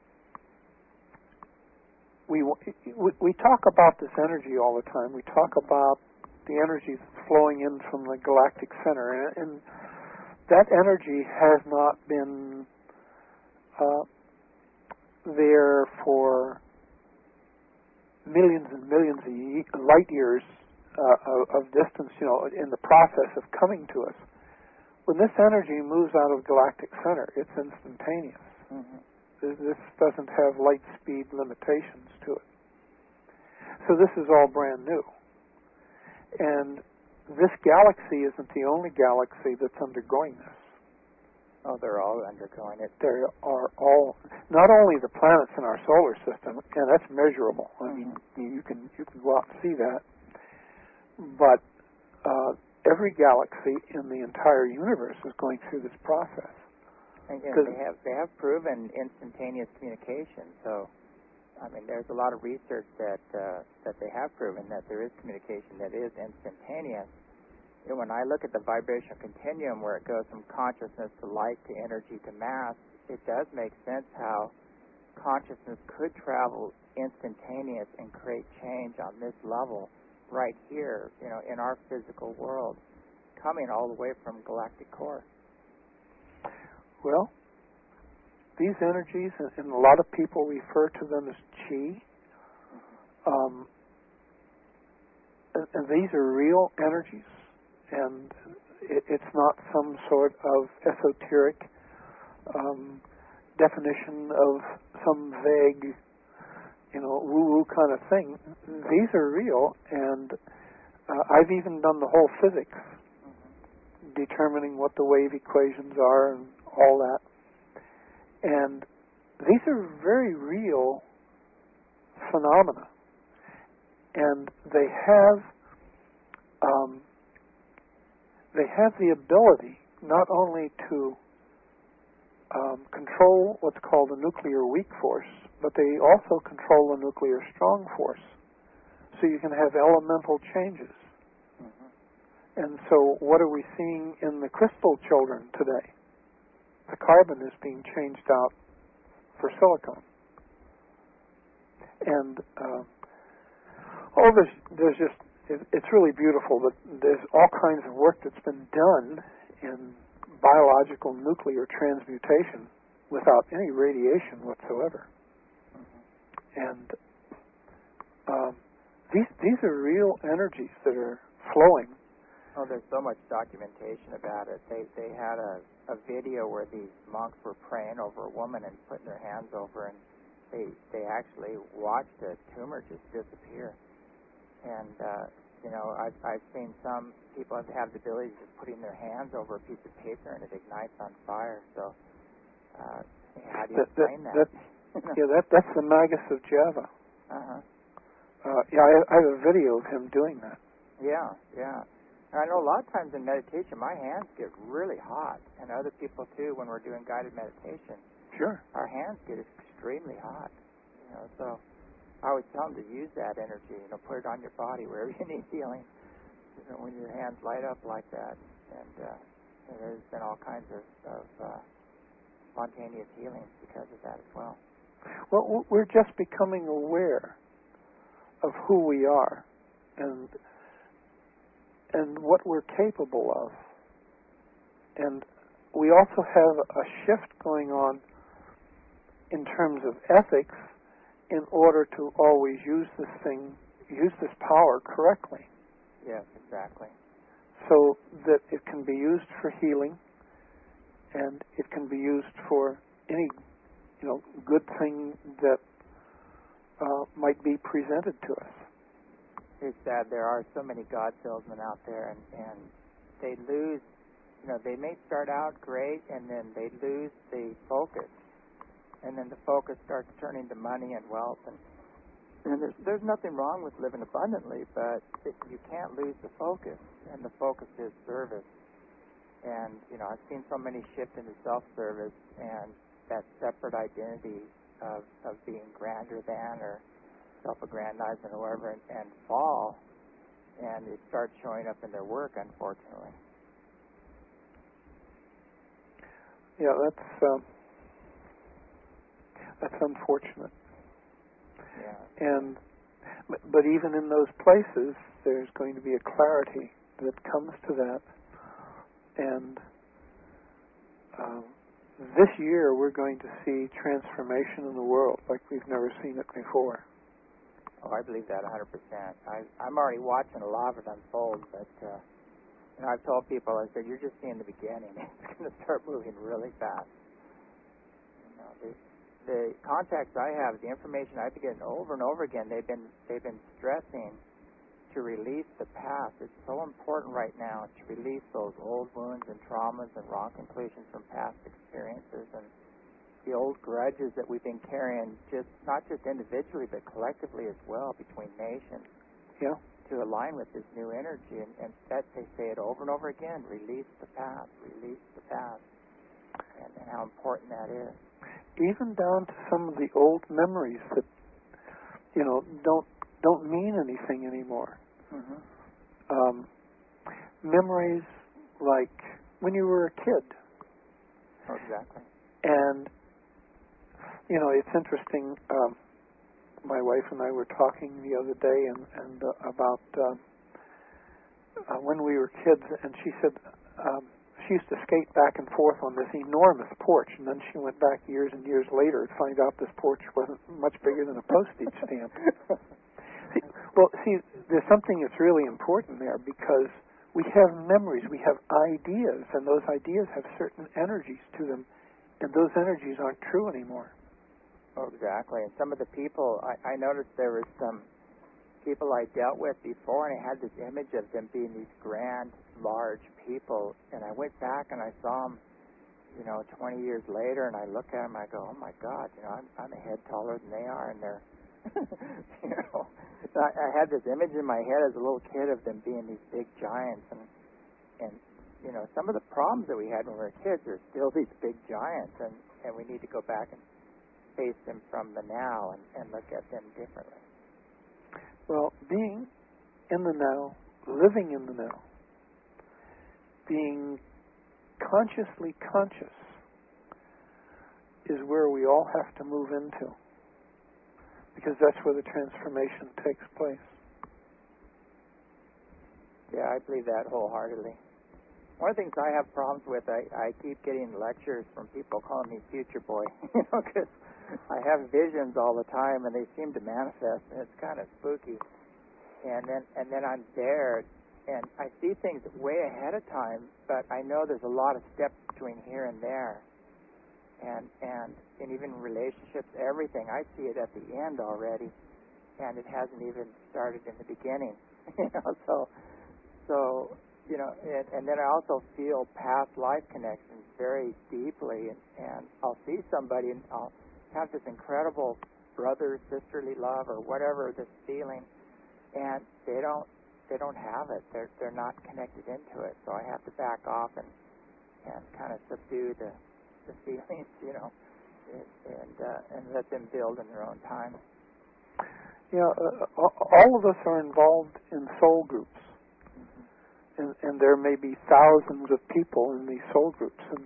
we, we we talk about this energy all the time. We talk about the energy that's flowing in from the galactic center, and, and that energy has not been uh, there for millions and millions of light years uh, of, of distance. You know, in the process of coming to us. When this energy moves out of galactic center, it's instantaneous. Mm-hmm. This doesn't have light speed limitations to it. So this is all brand new. And this galaxy isn't the only galaxy that's undergoing this. Oh, they're all undergoing it. There are all, not only the planets in our solar system, and that's measurable. I mean, Mm-hmm. you can you can go out and see that. But uh, every galaxy in the entire universe is going through this process. And, and they have they have proven instantaneous communication. So, I mean, there's a lot of research that uh, that they have proven that there is communication that is instantaneous. And when I look at the vibrational continuum where it goes from consciousness to light to energy to mass, it does make sense how consciousness could travel instantaneous and create change on this level right here, you know, in our physical world, coming all the way from galactic core. Well, these energies, and a lot of people refer to them as chi, um, and, and these are real energies, and it, it's not some sort of esoteric um, definition of some vague, you know, woo-woo kind of thing. These are real, and uh, I've even done the whole physics, mm-hmm. determining what the wave equations are and all that. And these are very real phenomena. And they have um, they have the ability not only to um, control what's called the nuclear weak force, but they also control the nuclear strong force. So you can have elemental changes. Mm-hmm. And so what are we seeing in the crystal children today? The carbon is being changed out for silicon. And uh, oh, there's, there's just, it, it's really beautiful, but there's all kinds of work that's been done in biological nuclear transmutation without any radiation whatsoever. Mm-hmm. And um, these, these are real energies that are flowing. Oh, there's so much documentation about it. They they had a, a video where these monks were praying over a woman and putting their hands over, and they they actually watched a tumor just disappear. And uh, you know, I've I've seen some people have, have the ability of just putting their hands over a piece of paper and it ignites on fire. So uh, how do you that, explain that? that? that yeah, that that's the Magus of Java. Uh-huh. Uh Yeah, I, I have a video of him doing that. Yeah, yeah. And I know a lot of times in meditation, my hands get really hot, and other people too when we're doing guided meditation. Sure. Our hands get extremely hot. You know, so I always tell them to use that energy. You know, put it on your body wherever you need healing. You know, when your hands light up like that, and, uh, and there's been all kinds of, of uh, spontaneous healings because of that as well. Well, we're just becoming aware of who we are, and. and what we're capable of. And we also have a shift going on in terms of ethics in order to always use this thing, use this power correctly. Yes, exactly. So that it can be used for healing, and it can be used for any, you know, good thing that uh, might be presented to us. It's sad there are so many God salesmen out there, and, and they lose, you know, they may start out great, and then they lose the focus, and then the focus starts turning to money and wealth, and, and there's, there's nothing wrong with living abundantly, but it, you can't lose the focus, and the focus is service. And, you know, I've seen so many shift into self-service and that separate identity of, of being grander than or self-aggrandizement or whatever, and, and fall, and it starts showing up in their work, unfortunately. Yeah, that's uh, that's unfortunate. Yeah. And but, but even in those places, there's going to be a clarity that comes to that, and um, this year we're going to see transformation in the world like we've never seen it before. Oh, I believe that one hundred percent. I, I'm already watching a lot of it unfold, but uh, you know, I've told people, I said, you're just seeing the beginning. It's going to start moving really fast. You know, the, the contacts I have, the information I've been getting over and over again, they've been they've been stressing to release the past. It's so important right now to release those old wounds and traumas and wrong conclusions from past experiences and the old grudges that we've been carrying, just not just individually but collectively as well between nations. Yeah. To align with this new energy, and, and that they say it over and over again: release the past, release the past. and, and how important that is. Even down to some of the old memories that, you know, don't don't mean anything anymore. Mm-hmm. Um, memories like when you were a kid. Oh, exactly. And, you know, it's interesting. Um, my wife and I were talking the other day and, and uh, about uh, uh, when we were kids, and she said um, she used to skate back and forth on this enormous porch, and then she went back years and years later to find out this porch wasn't much bigger than a postage stamp. see, well, see, there's something that's really important there, because we have memories, we have ideas, and those ideas have certain energies to them, and those energies aren't true anymore. Oh, exactly. And some of the people, I, I noticed there was some people I dealt with before, and I had this image of them being these grand, large people, and I went back and I saw them, you know, twenty years later, and I look at them, I go, oh my God, you know, I'm, I'm a head taller than they are, and they're, you know, I, I had this image in my head as a little kid of them being these big giants, and, and, you know, some of the problems that we had when we were kids are still these big giants, and, and we need to go back and face them from the now and, and look at them differently. Well, being in the now, living in the now, being consciously conscious is where we all have to move into, because that's where the transformation takes place. Yeah, I believe that wholeheartedly. One of the things I have problems with, I, I keep getting lectures from people calling me future boy, you know, because I have visions all the time, and they seem to manifest, and it's kind of spooky. And then, and then I'm there, and I see things way ahead of time, but I know there's a lot of steps between here and there. And and and even relationships, everything, I see it at the end already, and it hasn't even started in the beginning. you know, so so you know, and, and then I also feel past life connections very deeply, and, and I'll see somebody and I'll have this incredible brother, sisterly love, or whatever this feeling, and they don't they don't have it. They're they're not connected into it. So I have to back off and and kind of subdue the the feelings, you know, and uh, and let them build in their own time. Yeah, uh, all of us are involved in soul groups, mm-hmm. and, and there may be thousands of people in these soul groups, and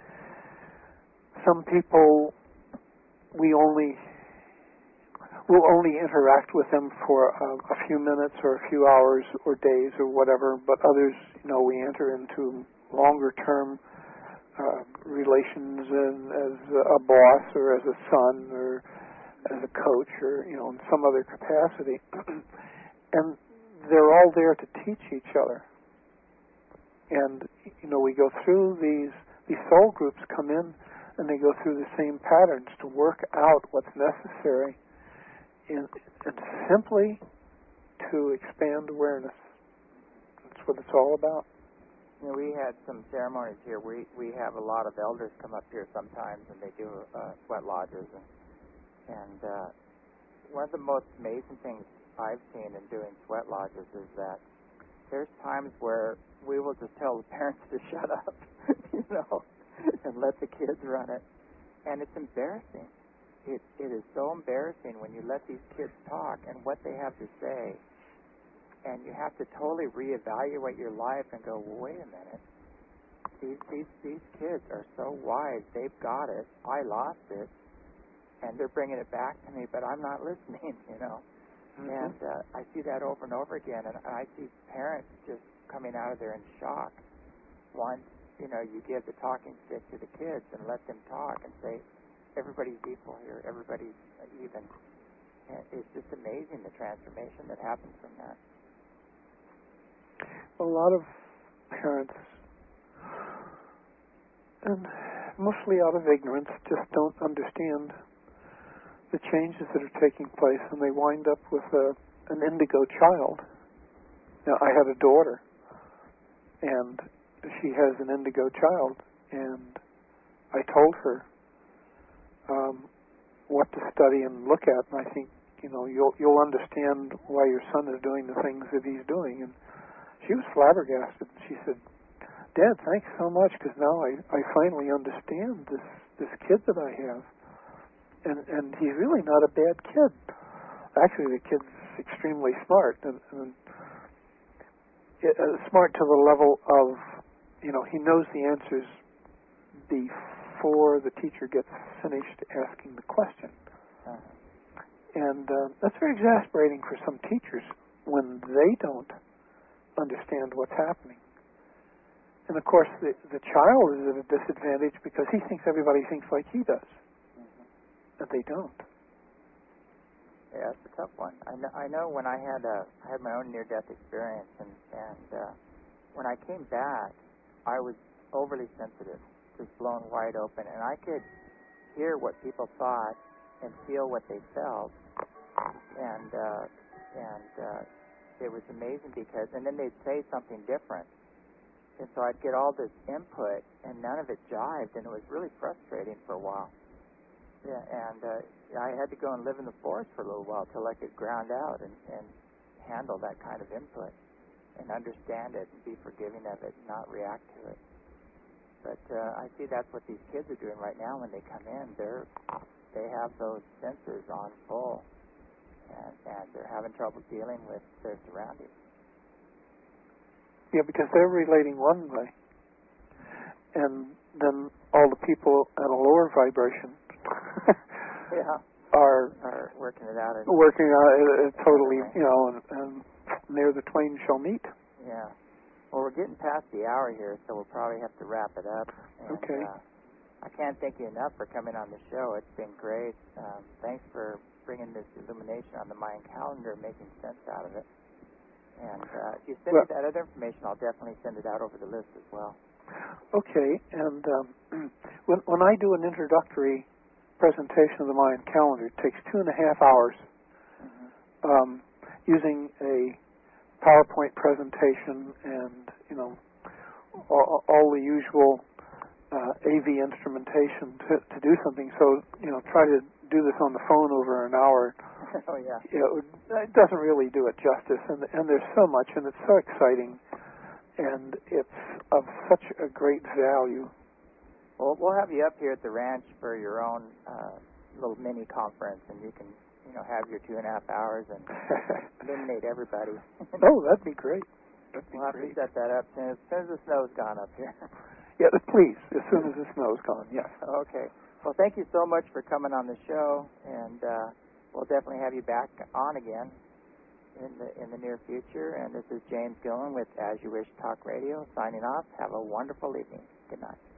some people we only we'll only interact with them for a, a few minutes or a few hours or days or whatever, but others, you know, we enter into longer term uh, relations and as a boss or as a son or as a coach or, you know, in some other capacity. And they're all there to teach each other. And, you know, we go through these, these soul groups come in and they go through the same patterns to work out what's necessary in, and simply to expand awareness. That's what it's all about. You know, we had some ceremonies here. We we have a lot of elders come up here sometimes, and they do uh, sweat lodges. And, and uh, one of the most amazing things I've seen in doing sweat lodges is that there's times where we will just tell the parents to shut up, you know, and let the kids run it. And it's embarrassing. It it is so embarrassing when you let these kids talk and what they have to say. And you have to totally reevaluate your life and go, well, wait a minute. These these these kids are so wise. They've got it. I lost it, and they're bringing it back to me, but I'm not listening. You know. Mm-hmm. And uh, I see that over and over again, and I see parents just coming out of there in shock. Once you know, you give the talking stick to the kids and let them talk and say, everybody's equal here. Everybody's even. And it's just amazing the transformation that happens from that. A lot of parents, and mostly out of ignorance, just don't understand the changes that are taking place, and they wind up with a, an indigo child. Now, I had a daughter, and she has an indigo child, and I told her um, what to study and look at, and I think, you know, you'll you'll understand why your son is doing the things that he's doing. And she was flabbergasted. She said, Dad, thanks so much, because now I, I finally understand this this kid that I have. And and he's really not a bad kid. Actually, the kid's extremely smart, and, and it, uh, smart to the level of, you know, he knows the answers before the teacher gets finished asking the question. Uh-huh. And uh, that's very exasperating for some teachers when they don't understand what's happening. And of course, the, the child is at a disadvantage because he thinks everybody thinks like he does. Mm-hmm. And they don't. Yeah, it's a tough one. I know, I know when I had a, I had my own near-death experience, and, and uh, when I came back, I was overly sensitive, just blown wide open, and I could hear what people thought and feel what they felt, and uh, and uh, it was amazing because, and then they'd say something different, and so I'd get all this input, and none of it jived, and it was really frustrating for a while. Yeah, and uh, I had to go and live in the forest for a little while till I could ground out and, and handle that kind of input and understand it and be forgiving of it and not react to it. But uh, I see that's what these kids are doing right now when they come in. They're they have those senses on full, and, and they're having trouble dealing with their surroundings. Yeah, because they're relating one way, and then all the people at a lower vibration yeah. are are working it out. Working out it, it totally, you know, and, and near the twain shall meet. Yeah. Well, we're getting past the hour here, so we'll probably have to wrap it up. And, okay. Uh, I can't thank you enough for coming on the show. It's been great. Um, thanks for bringing this illumination on the Mayan calendar, making sense out of it. And uh, if you send well, me that other information, I'll definitely send it out over the list as well. Okay. And um, when when I do an introductory presentation of the Mayan calendar, it takes two and a half hours, Mm-hmm. um, using a PowerPoint presentation and, you know, all, all the usual uh, A V instrumentation to, to do something. So, you know, try to do this on the phone over an hour. Oh, yeah. You know, it doesn't really do it justice. And, and there's so much, and it's so exciting, and it's of such a great value. Well, we'll have you up here at the ranch for your own uh, little mini conference, and you can, you know, have your two and a half hours and illuminate everybody. Oh, that'd be great. That'd be we'll have great. to set that up as soon as, as soon as the snow's gone up here. Yeah, please, as soon as the snow's gone, yes. Okay. Well, thank you so much for coming on the show, and uh, we'll definitely have you back on again in the in the near future. And this is James Gillen with As You Wish Talk Radio, signing off. Have a wonderful evening. Good night.